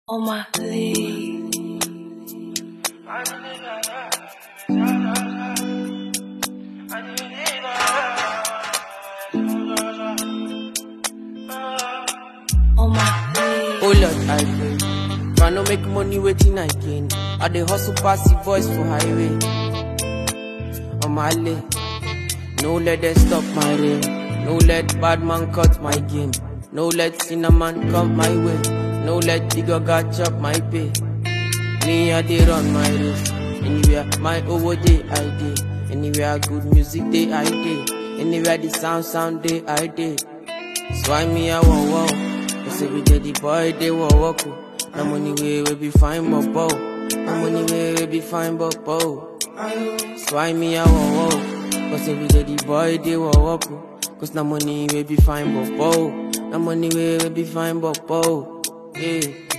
on my league. On my league. Oh Lord, I pray. Try no make money waiting I gain. I dey hustle pass the voice for highway. On my lane. No let them stop my rain. No let bad man cut my game. No let cinnamon come my way. No let Digoga chop my pay. Me I dey run my race. Anywhere my over day I dey. Anywhere good music day I dey. Anywhere the sound day I dey. So I me I want wow. Cause every day the boy they walk. No money we be fine but bow. No money we be fine but bow. So I me I want wow. Cause every day the boy they walk. Cause no money we be fine but bow. No money we be fine but bow. Yeah.